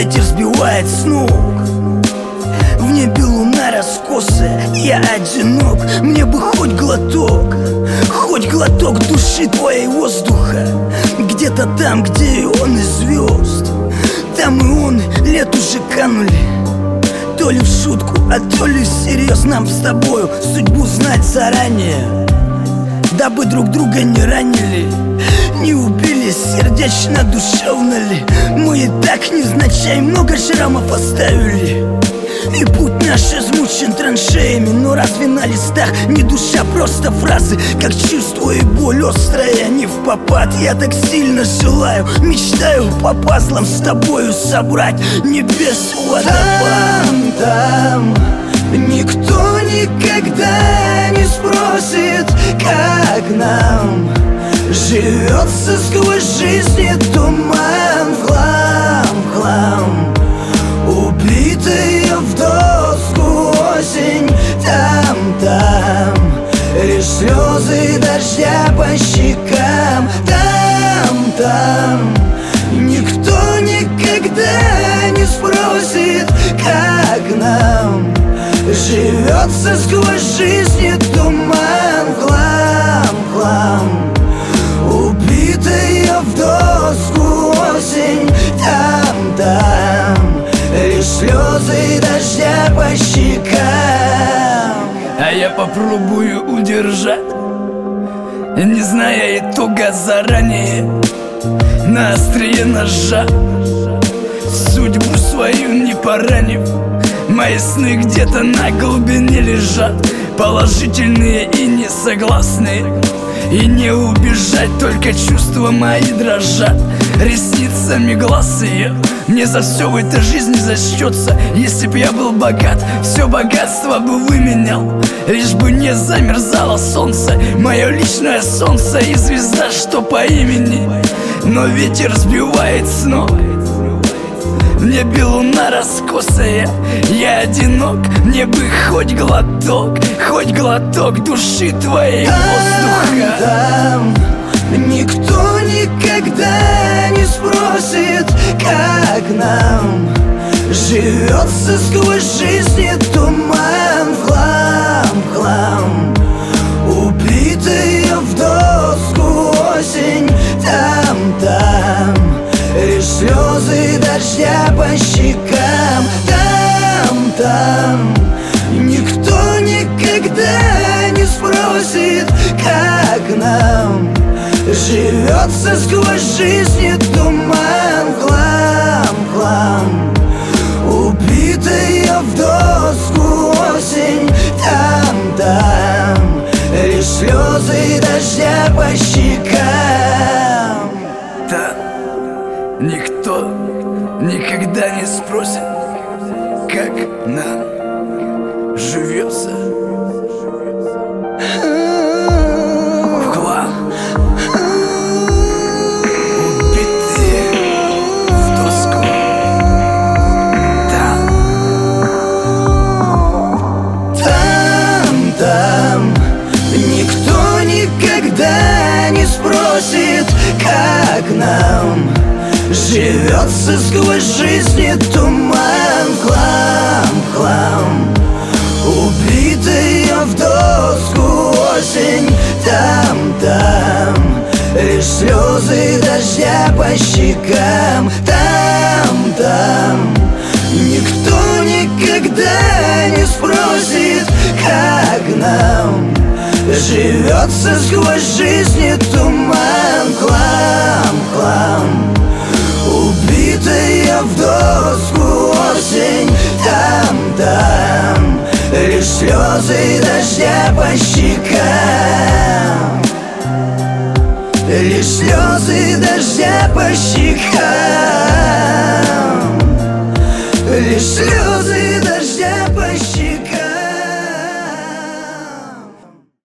ветер сбивает с ног. В небе луна раскосая, я одинок. Мне бы хоть глоток души твоей воздуха. Где-то там, где и он, и звезд. Там и он, лет уже канули. То ли в шутку, а то ли всерьез. Нам с тобою судьбу знать заранее, дабы друг друга не ранили, не убили, сердечно, душевно ли. Мы и так невзначай много шрамов оставили, и путь наш измучен траншеями. Но разве на листах не душа, просто фразы, как чувство и боль острая, не впопад. Я так сильно желаю, мечтаю по пазлам с тобою собрать небес водопад. Там никто никогда не спросит, как нам живется сквозь жизни туман. В хлам убитая в доску осень. Там лишь слезы дождя по щекам. Там никто никогда не спросит, как нам живется сквозь жизни туман. В хлам убитая в доску осень. Там лишь слезы дождя по щекам. А я попробую удержать, не зная итога заранее, на острие ножа, судьбу свою не поранив. Мои сны где-то на глубине лежат, положительные и несогласные. И не убежать, только чувства мои дрожат. Ресницами глаз ее мне за все в этой жизни зачтется. Если б я был богат, все богатство бы выменял, лишь бы не замерзало солнце, мое личное солнце и звезда, что по имени. Но ветер сбивает с ног, в небе луна раскосая, я одинок. Мне бы хоть глоток души твоей воздуха. Там никто никогда не спросит, как нам живется сквозь жизни туман. В хлам убитая в доску осень. Там лишь слезы дождя по щекам. Там никто никогда не спросит, как нам живется сквозь жизни туман. В хлам убитая в доску осень. Там лишь слезы дождя по щекам. Там никто никогда не спросит, как нам живется. В хлам убитые в доску. Там никто никогда не спросит, как нам живется сквозь жизни туман. В хлам убитая в доску осень. Там лишь слезы дождя по щекам. Там никто никогда не спросит, как нам живется сквозь жизни туман. В хлам убитая в доску осень. Там лишь слезы дождя по щекам. Лишь слезы дождя по щекам. Лишь слезы